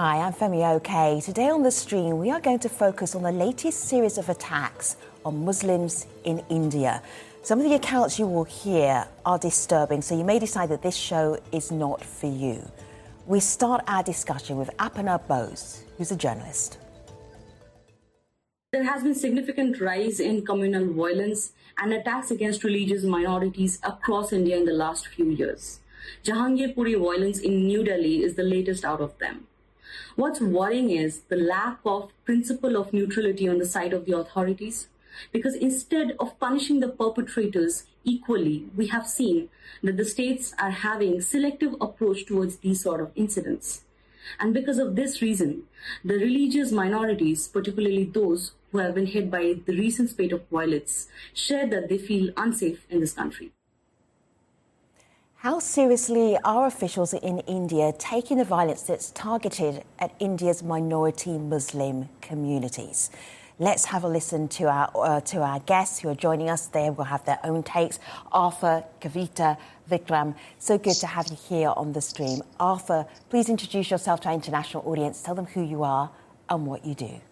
Hi, I'm Femi OK. Today on the stream, we are going to focus on the latest series of attacks on Muslims in India. Some of the accounts you will hear are disturbing, so you may decide that this show is not for you. We start our discussion with Aparna Bose, who's a journalist. There has been significant rise in communal violence and attacks against religious minorities across India in the last few years. Jahangirpuri violence in New Delhi is the latest out of them. What's worrying is the lack of principle of neutrality on the side of the authorities, because instead of punishing the perpetrators equally, we have seen that the states are having selective approach towards these sort of incidents. And because of this reason, the religious minorities, particularly those who have been hit by the recent spate of violence, share that they feel unsafe in this country. How seriously are officials in India taking the violence that's targeted at India's minority Muslim communities? Let's have a listen to our guests who are joining us. They will have their own takes. Arthur, Kavita, Vikram, so good to have you here on the stream. Arthur, please introduce yourself to our international audience. Tell them who you are and what you do.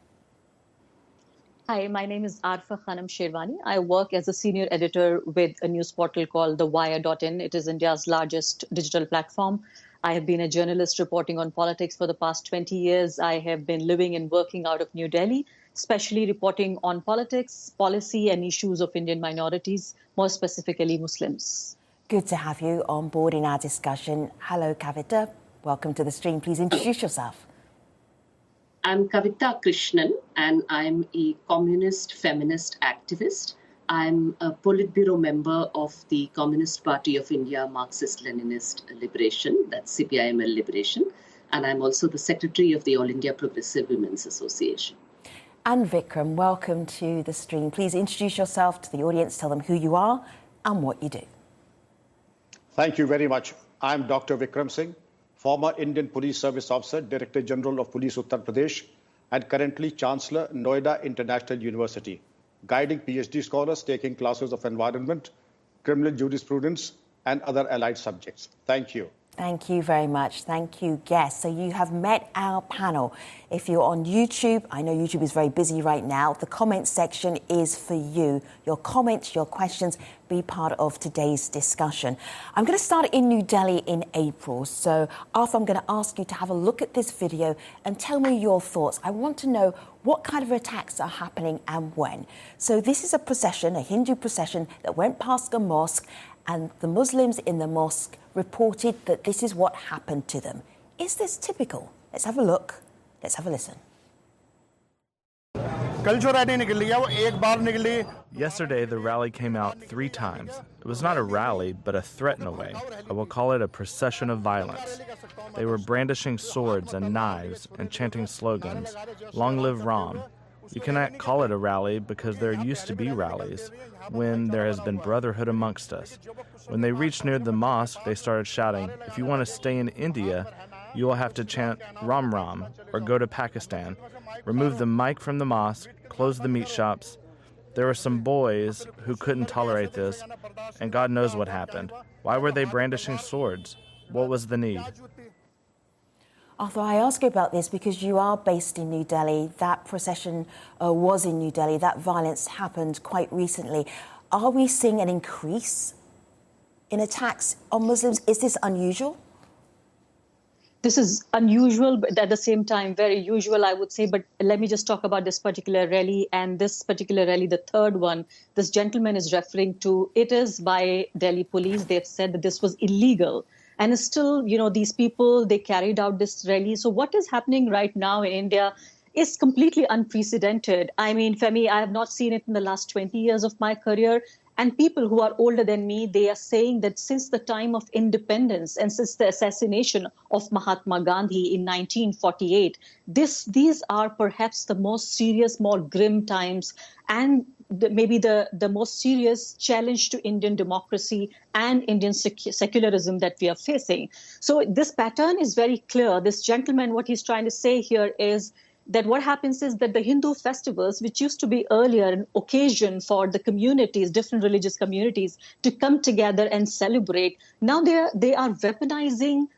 Hi, my name is Arfa Khanam Sherwani. I work as a senior editor with a news portal called TheWire.in. It is India's largest digital platform. I have been a journalist reporting on politics for the past 20 years. I have been living and working out of New Delhi, especially reporting on politics, policy, and issues of Indian minorities, more specifically Muslims. Good to have you on board in our discussion. Hello, Kavita. Welcome to the stream. Please introduce yourself. I'm Kavita Krishnan, and I'm a communist feminist activist. I'm a Politburo member of the Communist Party of India Marxist-Leninist Liberation, that's CPIML Liberation, and I'm also the secretary of the All India Progressive Women's Association. And Vikram, welcome to the stream. Please introduce yourself to the audience, tell them who you are and what you do. Thank you very much. I'm Dr. Vikram Singh, former Indian Police Service Officer, Director General of Police Uttar Pradesh, and currently Chancellor, Noida International University, guiding PhD scholars taking classes of environment, criminal jurisprudence, and other allied subjects. Thank you. Thank you very much. Thank you, guests. So you have met our panel. If you're on YouTube, I know YouTube is very busy right now. The comment section is for you. Your comments, your questions, be part of today's discussion. I'm going to start in New Delhi in April. So, Arthur, I'm going to ask you to have a look at this video and tell me your thoughts. I want to know what kind of attacks are happening and when. So this is a procession, a Hindu procession that went past a mosque, and the Muslims in the mosque reported that this is what happened to them. Is this typical? Let's have a look. Let's have a listen. Yesterday, the rally came out 3 times. It was not a rally, but a threat in a way. I will call it a procession of violence. They were brandishing swords and knives and chanting slogans, "Long live Ram." You cannot call it a rally because there used to be rallies when there has been brotherhood amongst us. When they reached near the mosque, they started shouting, "If you want to stay in India, you will have to chant Ram Ram or go to Pakistan." Remove the mic from the mosque, close the meat shops. There were some boys who couldn't tolerate this, and God knows what happened. Why were they brandishing swords? What was the need? Arthur, I ask you about this because you are based in New Delhi. That procession was in New Delhi. That violence happened quite recently. Are we seeing an increase in attacks on Muslims? Is this unusual? This is unusual, but at the same time, very usual, I would say. But let me just talk about this particular rally. And this particular rally, the third one, this gentleman is referring to, it is by Delhi police. They've said that this was illegal. And still, these people, they carried out this rally. So what is happening right now in India is completely unprecedented. I mean, Femi, I have not seen it in the last 20 years of my career. And people who are older than me, they are saying that since the time of independence and since the assassination of Mahatma Gandhi in 1948, these are perhaps the most serious, more grim times and maybe the most serious challenge to Indian democracy and Indian secularism that we are facing. So this pattern is very clear. This gentleman, what he's trying to say here is that what happens is that the Hindu festivals, which used to be earlier an occasion for the communities, different religious communities, to come together and celebrate, now they are weaponizing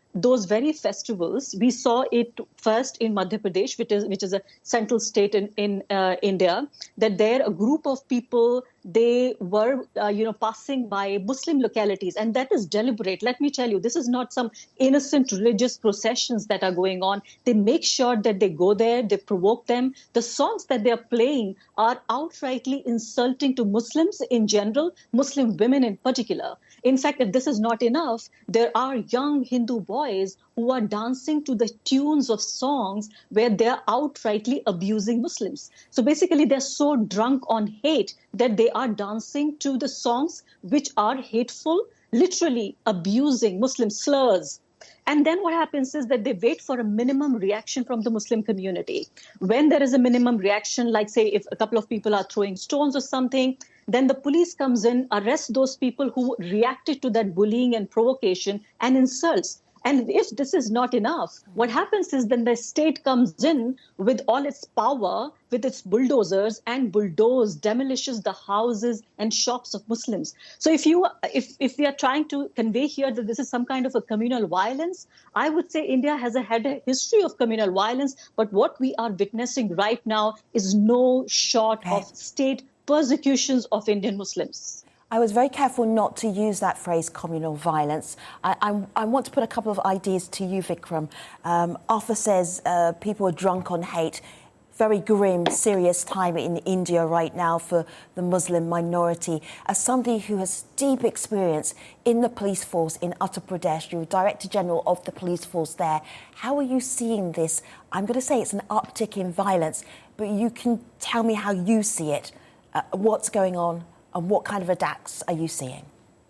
those very festivals, we saw it first in Madhya Pradesh, which is a central state in India, that there a group of people, they were passing by Muslim localities, and that is deliberate. Let me tell you, this is not some innocent religious processions that are going on. They make sure that they go there, they provoke them. The songs that they are playing are outrightly insulting to Muslims in general, Muslim women in particular. In fact, if this is not enough, there are young Hindu boys who are dancing to the tunes of songs where they're outrightly abusing Muslims. So basically, they're so drunk on hate that they are dancing to the songs which are hateful, literally abusing Muslim slurs. And then what happens is that they wait for a minimum reaction from the Muslim community. When there is a minimum reaction, like say if a couple of people are throwing stones or something, then the police comes in, arrests those people who reacted to that bullying and provocation and insults. And if this is not enough, what happens is then the state comes in with all its power, with its bulldozers, and demolishes the houses and shops of Muslims. So if we are trying to convey here that this is some kind of a communal violence, I would say India has had a history of communal violence, but what we are witnessing right now is no short of state persecutions of Indian Muslims. I was very careful not to use that phrase, communal violence. I want to put a couple of ideas to you, Vikram. Arthur says people are drunk on hate. Very grim, serious time in India right now for the Muslim minority. As somebody who has deep experience in the police force in Uttar Pradesh, you're Director General of the police force there. How are you seeing this? I'm going to say it's an uptick in violence, but you can tell me how you see it. What's going on? And what kind of attacks are you seeing?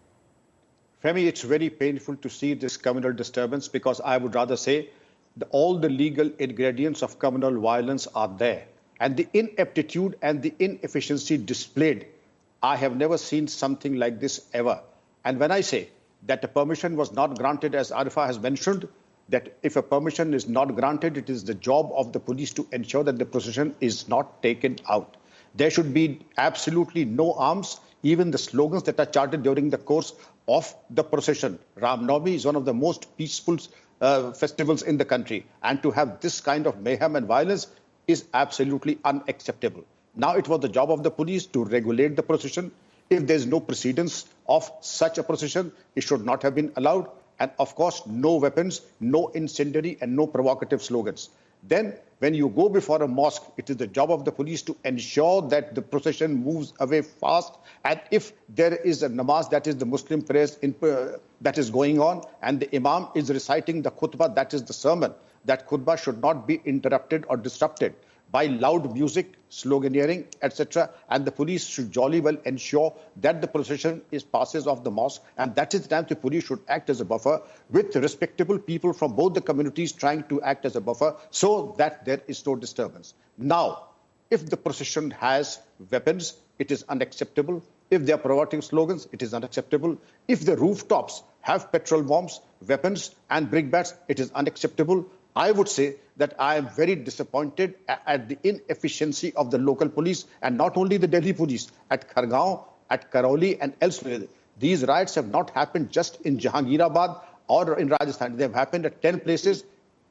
Femi, it's very painful to see this communal disturbance because I would rather say all the legal ingredients of communal violence are there. And the ineptitude and the inefficiency displayed, I have never seen something like this ever. And when I say that the permission was not granted, as Arifa has mentioned, that if a permission is not granted, it is the job of the police to ensure that the procession is not taken out. There should be absolutely no arms, even the slogans that are chanted during the course of the procession. Ram Navami is one of the most peaceful festivals in the country. And to have this kind of mayhem and violence is absolutely unacceptable. Now it was the job of the police to regulate the procession. If there's no precedence of such a procession, it should not have been allowed. And of course, no weapons, no incendiary and no provocative slogans. Then when you go before a mosque, it is the job of the police to ensure that the procession moves away fast. And if there is a namaz, that is the Muslim prayers that is going on, and the imam is reciting the khutbah, that is the sermon, that khutbah should not be interrupted or disrupted by loud music, sloganeering, etc. And the police should jolly well ensure that the procession passes off the mosque. And that is the time the police should act as a buffer with respectable people from both the communities trying to act as a buffer so that there is no disturbance. Now, if the procession has weapons, it is unacceptable. If they are promoting slogans, it is unacceptable. If the rooftops have petrol bombs, weapons and brickbats, it is unacceptable. I would say that I am very disappointed at the inefficiency of the local police, and not only the Delhi police, at Khargaon, at Karauli and elsewhere. These riots have not happened just in Jahangirabad or in Rajasthan. They have happened at 10 places,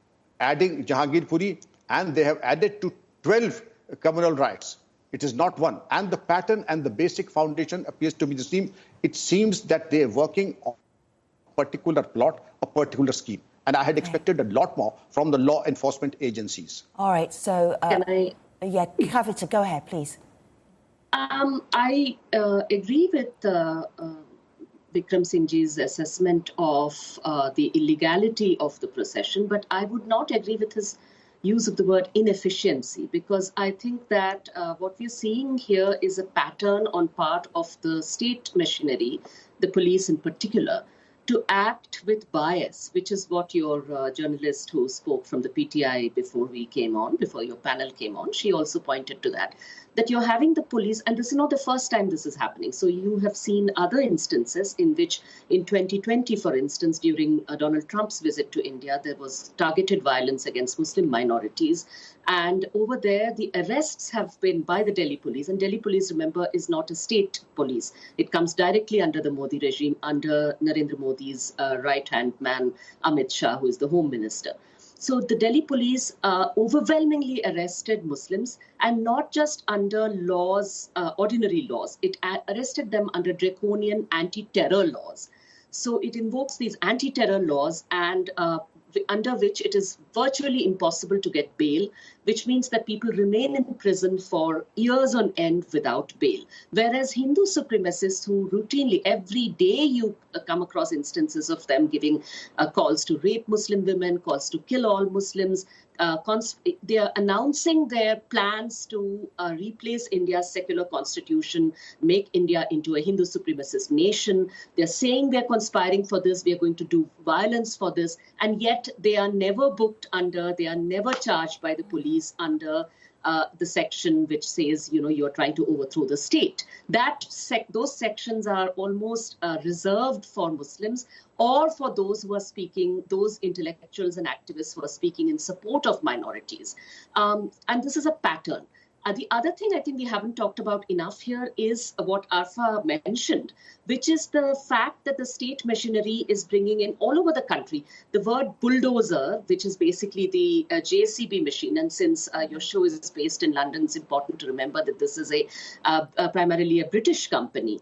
adding Jahangirpuri, and they have added to 12 communal riots. It is not one. And the pattern and the basic foundation appears to be the same. It seems that they are working on a particular plot, a particular scheme. And I had expected a lot more from the law enforcement agencies. All right, so... Can I... Yeah, Kavita, go ahead, please. I agree with Vikram Singhji's assessment of the illegality of the procession, but I would not agree with his use of the word inefficiency, because I think that what we're seeing here is a pattern on part of the state machinery, the police in particular, to act with bias, which is what your journalist who spoke from the PTI before your panel came on, she also pointed to that that you're having the police, and this is not the first time this is happening. So you have seen other instances in which in 2020, for instance, during Donald Trump's visit to India, there was targeted violence against Muslim minorities. And over there, the arrests have been by the Delhi police. And Delhi police, remember, is not a state police. It comes directly under the Modi regime, under Narendra Modi's right-hand man, Amit Shah, who is the Home Minister. So the Delhi police overwhelmingly arrested Muslims, and not just under laws, ordinary laws. It arrested them under draconian anti-terror laws. So it invokes these anti-terror laws, and under which it is virtually impossible to get bail, which means that people remain in prison for years on end without bail. Whereas Hindu supremacists who routinely, every day you come across instances of them giving calls to rape Muslim women, calls to kill all Muslims, they are announcing their plans to replace India's secular constitution, make India into a Hindu supremacist nation. They're saying they're conspiring for this, we are going to do violence for this, and yet they are never booked under, they are never charged by the police under the section which says, you are trying to overthrow the state. Those sections are almost reserved for Muslims, or for those who are speaking, those intellectuals and activists who are speaking in support of minorities. And this is a pattern. The other thing I think we haven't talked about enough here is what Arfa mentioned, which is the fact that the state machinery is bringing in all over the country the word bulldozer, which is basically the JCB machine. And since your show is based in London, it's important to remember that this is primarily a British company.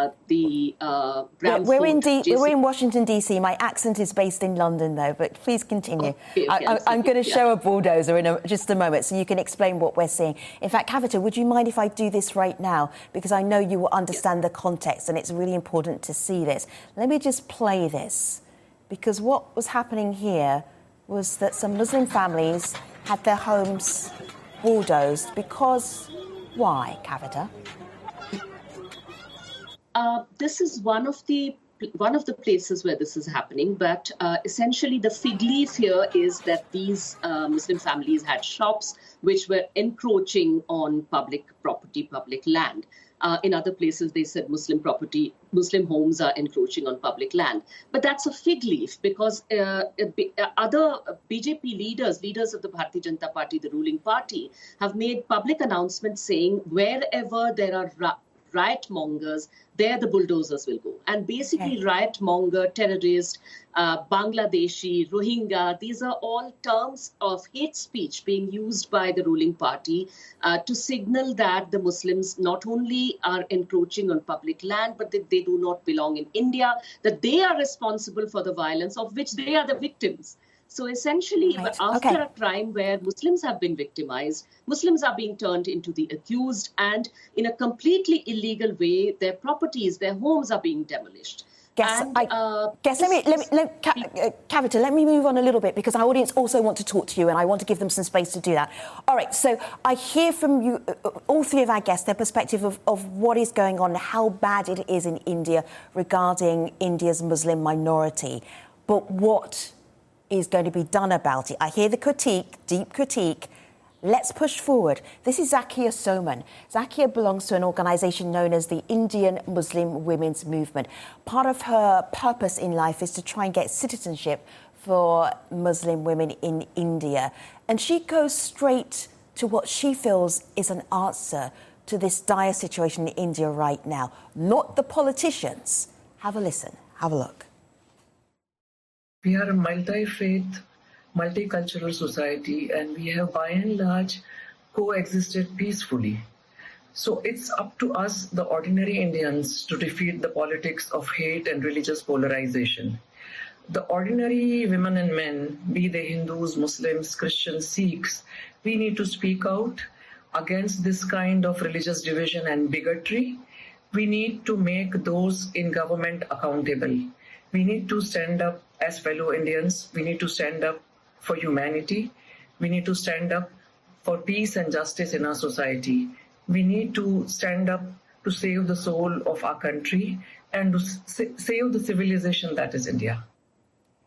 We're in Washington, D.C. My accent is based in London, though, but please continue. Okay, I'm going to show a bulldozer in just a moment so you can explain what we're seeing. In fact, Kavita, would you mind if I do this right now? Because I know you will understand the context, and it's really important to see this. Let me just play this, because what was happening here was that some Muslim families had their homes bulldozed because... Why, Kavita? This is one of the places where this is happening, but essentially the fig leaf here is that these Muslim families had shops which were encroaching on public property, public land. In other places, they said Muslim homes are encroaching on public land. But that's a fig leaf, because other BJP leaders of the Bharatiya Janata Party, the ruling party, have made public announcements saying wherever there are riot mongers, there the bulldozers will go. And basically riot monger, terrorist, Bangladeshi, Rohingya, these are all terms of hate speech being used by the ruling party to signal that the Muslims not only are encroaching on public land, but that they do not belong in India, that they are responsible for the violence of which they are the victims. So essentially, after a crime where Muslims have been victimized, Muslims are being turned into the accused, and in a completely illegal way, their properties, their homes are being demolished. Kavita, let me move on a little bit, because our audience also want to talk to you, and I want to give them some space to do that. All right, so I hear from you, all three of our guests, their perspective of what is going on, how bad it is in India regarding India's Muslim minority. But what is going to be done about it? I hear the critique, deep critique. Let's push forward. This is Zakia Soman. Zakia belongs to an organisation known as the Indian Muslim Women's Movement. Part of her purpose in life is to try and get citizenship for Muslim women in India. And she goes straight to what she feels is an answer to this dire situation in India right now, not the politicians. Have a listen, have a look. We are a multi-faith, multicultural society, and we have by and large coexisted peacefully. So it's up to us, the ordinary Indians, to defeat the politics of hate and religious polarization. The ordinary women and men, be they Hindus, Muslims, Christians, Sikhs, we need to speak out against this kind of religious division and bigotry. We need to make those in government accountable. We need to stand up as fellow Indians. We need to stand up for humanity. We need to stand up for peace and justice in our society. We need to stand up to save the soul of our country and to save the civilization that is India.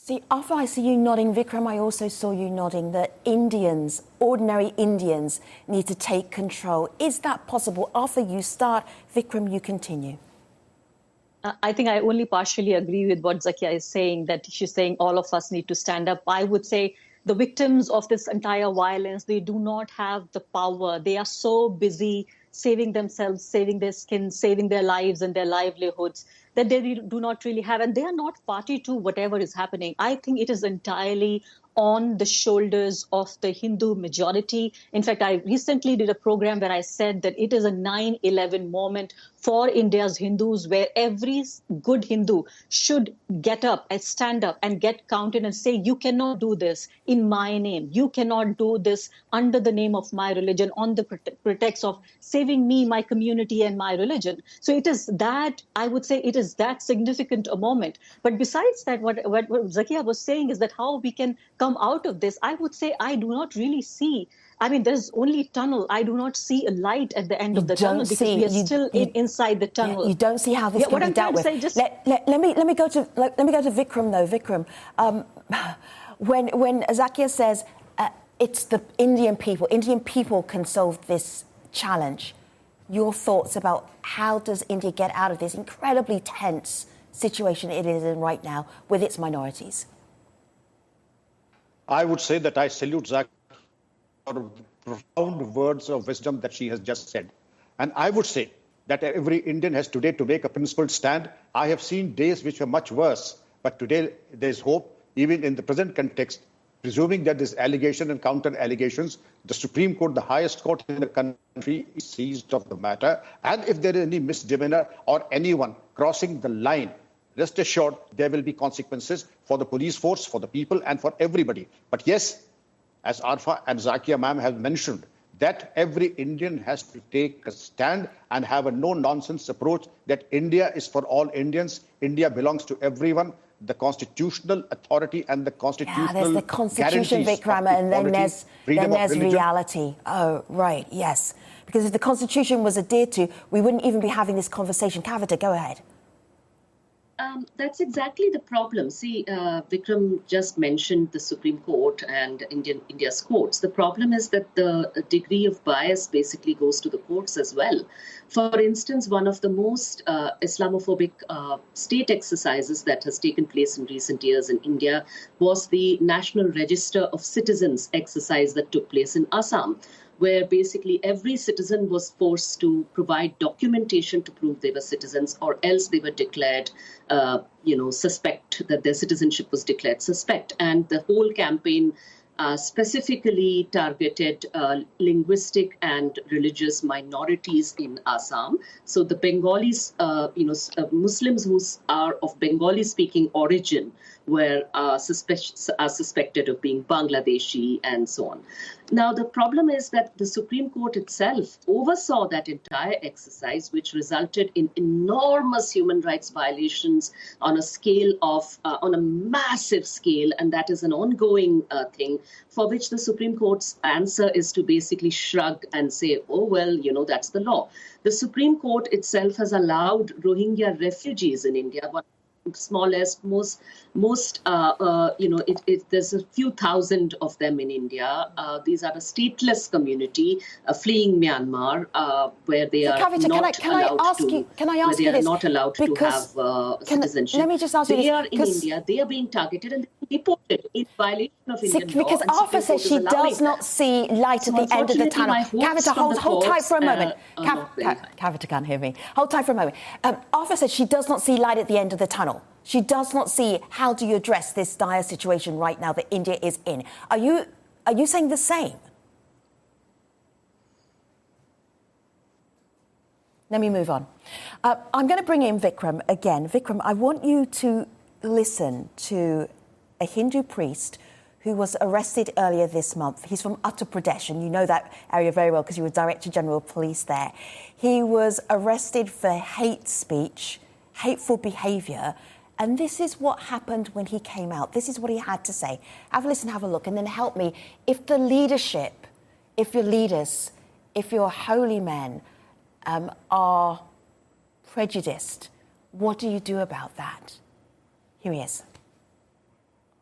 See, after I see you nodding, Vikram, I also saw you nodding that Indians, ordinary Indians, need to take control. Is that possible? After you start, Vikram, you continue. I think I only partially agree with what Zakia is saying, that she's saying all of us need to stand up. I would say the victims of this entire violence, they do not have the power. They are so busy saving themselves, saving their skin, saving their lives and their livelihoods, that they do not really have, and they are not party to whatever is happening. I think it is entirely on the shoulders of the Hindu majority. In fact, I recently did a program where I said that it is a 9/11 moment for India's Hindus, where every good Hindu should get up and stand up and get counted and say, you cannot do this in my name. You cannot do this under the name of my religion, on the pretext of saving me, my community, and my religion. So it is that, I would say, it is that significant a moment. But besides that, what Zakia was saying is that how we can come out of this, I would say I do not really see. I mean, there's only tunnel. I do not see a light at the end of the tunnel because we are still inside the tunnel. Yeah, you don't see how this can be dealt with. Let me go to Vikram though. Vikram, when Zakia says it's the Indian people can solve this challenge. Your thoughts about how does India get out of this incredibly tense situation it is in right now with its minorities? I would say that I salute Zakia for the profound words of wisdom that she has just said. And I would say that every Indian has today to make a principled stand. I have seen days which were much worse, but today there's hope, even in the present context, presuming that there's allegation and counter-allegations. The Supreme Court, the highest court in the country, is seized of the matter. And if there is any misdemeanor or anyone crossing the line, rest assured there will be consequences for the police force, for the people, and for everybody. But yes, as Arfa and Zakia ma'am have mentioned, that every Indian has to take a stand and have a no-nonsense approach that India is for all Indians. India belongs to everyone. The constitutional authority and the constitutional there's the Constitution, Vikram, and then there's reality. Oh, right, yes. Because if the Constitution was adhered to, we wouldn't even be having this conversation. Kavita, go ahead. That's exactly the problem. See, Vikram just mentioned the Supreme Court and India's courts. The problem is that the degree of bias basically goes to the courts as well. For instance, one of the most Islamophobic state exercises that has taken place in recent years in India was the National Register of Citizens exercise that took place in Assam, where basically every citizen was forced to provide documentation to prove they were citizens, or else they were declared, suspect, that their citizenship was declared suspect. And the whole campaign specifically targeted linguistic and religious minorities in Assam. So the Bengalis, Muslims who are of Bengali-speaking origin were suspected of being Bangladeshi and so on. Now, the problem is that the Supreme Court itself oversaw that entire exercise, which resulted in enormous human rights violations on a massive scale. And that is an ongoing thing, for which the Supreme Court's answer is to basically shrug and say, oh, well, that's the law. The Supreme Court itself has allowed Rohingya refugees in India, but smallest, there's a few thousand of them in India. These are a stateless community fleeing Myanmar, where they are Kavita, not allowed to have citizenship. Let me just ask you this. They are in India, they are being targeted and deported in violation of Indian law. Because Arfa says she does not see light at the end of the tunnel. Kavita, hold tight for a moment. Kavita can't hear me. Hold tight for a moment. Arfa says she does not see light at the end of the tunnel. She does not see how do you address this dire situation right now that India is in. Are you saying the same? Let me move on. I'm going to bring in Vikram again. Vikram, I want you to listen to a Hindu priest who was arrested earlier this month. He's from Uttar Pradesh, and you know that area very well because you were Director General of Police there. He was arrested for hate speech, hateful behaviour, and this is what happened when he came out. This is what he had to say. Have a listen, have a look, and then help me. If the leadership, if your leaders, if your holy men are prejudiced, what do you do about that? Here he is.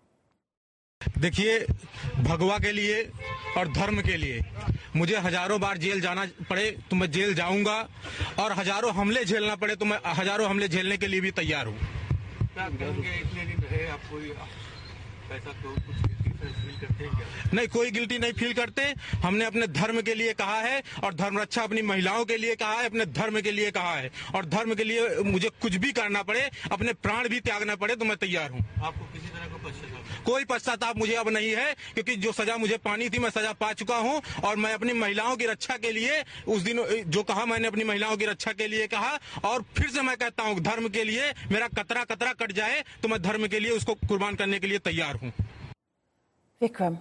देखिए, भगवा के लिए और धर्म के लिए मुझे हजारों बार जेल जाना पड़े तो मैं जेल जाऊंगा, और हजारों हमले झेलना पड़े तो मैं हजारों हमले झेलने के लिए भी तैयार हूँ। क्या करेंगे? इतने दिन रहे आपको ऐसा तो कुछ फील करते हैं क्या? नहीं, कोई गिल्टी नहीं फील करते। हमने अपने धर्म के लिए कहा है, और धर्म रक्षा अपनी महिलाओं के लिए कहा है, अपने धर्म के लिए कहा है, और धर्म के लिए मुझे कुछ भी करना पड़े, अपने प्राण भी त्यागना पड़े तो मैं तैयार हूँ। आपको किसी तरह का पश्चाताप? कोई पश्चाताप मुझे अब नहीं है, क्योंकि जो सजा मुझे पानी थी मैं सजा पा चुका हूँ, और मैं अपनी महिलाओं की रक्षा के लिए उस दिन जो कहा मैंने अपनी महिलाओं की रक्षा के लिए कहा, और फिर से मैं कहता हूँ धर्म के लिए मेरा कतरा कतरा कट जाए तो मैं धर्म के लिए उसको कुर्बान करने के लिए तैयार हूँ। Vikram.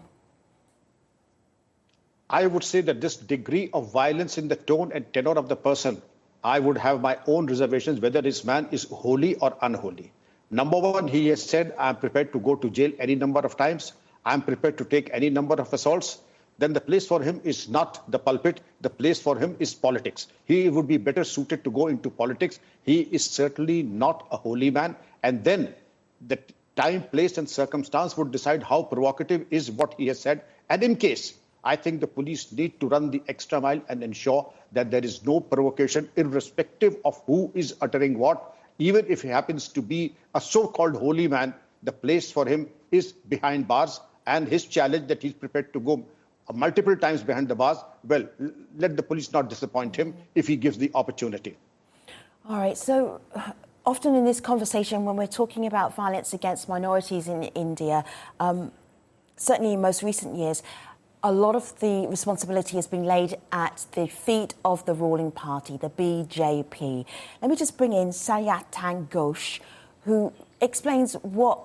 I would say that this degree of violence in the tone and tenor of the person, I would have my own reservations whether this man is holy or unholy. Number one, he has said, I'm prepared to go to jail any number of times. I'm prepared to take any number of assaults. Then the place for him is not the pulpit. The place for him is politics. He would be better suited to go into politics. He is certainly not a holy man. And then the time, place, and circumstance would decide how provocative is what he has said. And in case, I think the police need to run the extra mile and ensure that there is no provocation, irrespective of who is uttering what. Even if he happens to be a so-called holy man, the place for him is behind bars, and his challenge that he's prepared to go multiple times behind the bars, well, let the police not disappoint him if he gives the opportunity. All right, so often in this conversation, when we're talking about violence against minorities in India, certainly in most recent years, a lot of the responsibility has been laid at the feet of the ruling party, the BJP. Let me just bring in Sayatang Ghosh, who explains what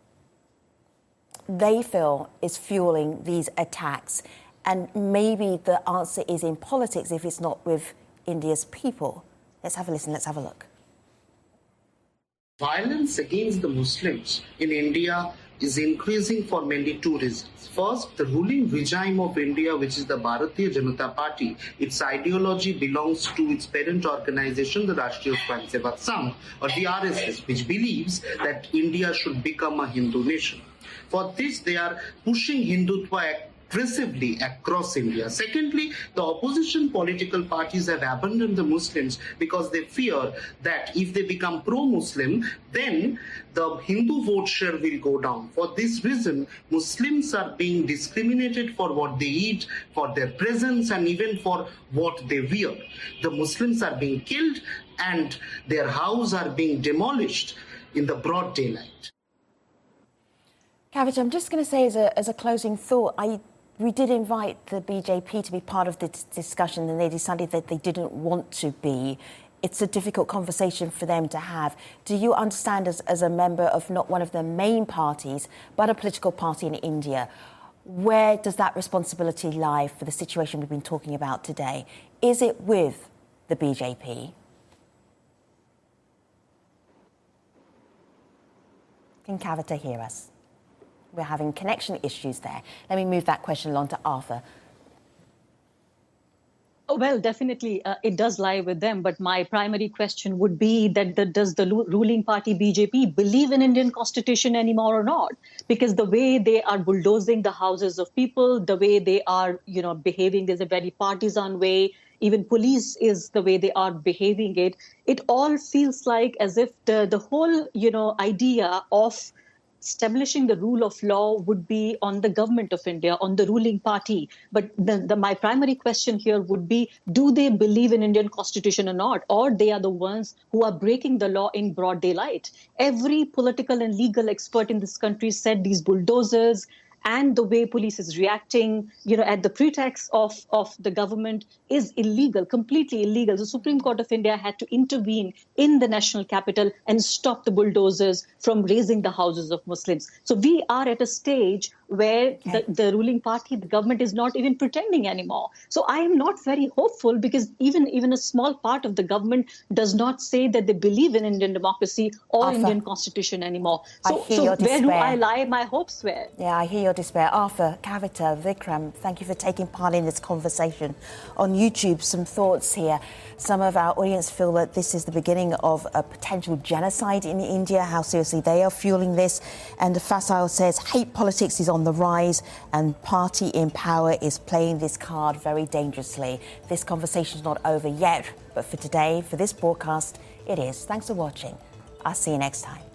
they feel is fueling these attacks. And maybe the answer is in politics if it's not with India's people. Let's have a listen, let's have a look. Violence against the Muslims in India is increasing for mainly two reasons. First, the ruling regime of India, which is the Bharatiya Janata Party, its ideology belongs to its parent organization, the Rashtriya Swayamsevak Sangh, or the RSS, which believes that India should become a Hindu nation. For this, they are pushing Hindutva aggressively across India. Secondly, the opposition political parties have abandoned the Muslims because they fear that if they become pro-Muslim, then the Hindu vote share will go down. For this reason, Muslims are being discriminated for what they eat, for their presence, and even for what they wear. The Muslims are being killed and their houses are being demolished in the broad daylight. Kavita, I'm just going to say as a closing thought, we did invite the BJP to be part of this discussion, and they decided that they didn't want to be. It's a difficult conversation for them to have. Do you understand, as a member of not one of the main parties, but a political party in India, where does that responsibility lie for the situation we've been talking about today? Is it with the BJP? Can Kavita hear us? We're having connection issues there. Let me move that question along to Arthur. Oh, well, definitely it does lie with them. But my primary question would be that does the ruling party BJP believe in Indian constitution anymore or not? Because the way they are bulldozing the houses of people, the way they are, behaving is a very partisan way. Even police is the way they are behaving it. It all feels like as if the whole, idea of establishing the rule of law would be on the government of India, on the ruling party. But my primary question here would be, do they believe in Indian constitution or not? Or they are the ones who are breaking the law in broad daylight? Every political and legal expert in this country said these bulldozers and the way police is reacting, at the pretext of the government is illegal, completely illegal. The Supreme Court of India had to intervene in the national capital and stop the bulldozers from raising the houses of Muslims. So we are at a stage where the ruling party, the government, is not even pretending anymore. So I am not very hopeful, because even a small part of the government does not say that they believe in Indian democracy or Arthur, Indian constitution anymore. So where do I lie my hopes where? Yeah, I hear your despair. Arthur, Kavita, Vikram, thank you for taking part in this conversation. On YouTube, some thoughts here. Some of our audience feel that this is the beginning of a potential genocide in India, how seriously they are fueling this. And Faisal says, hate politics is on on the rise and party in power is playing this card very dangerously. This conversation is not over yet, but for today, for this broadcast, it is. Thanks for watching. I'll see you next time.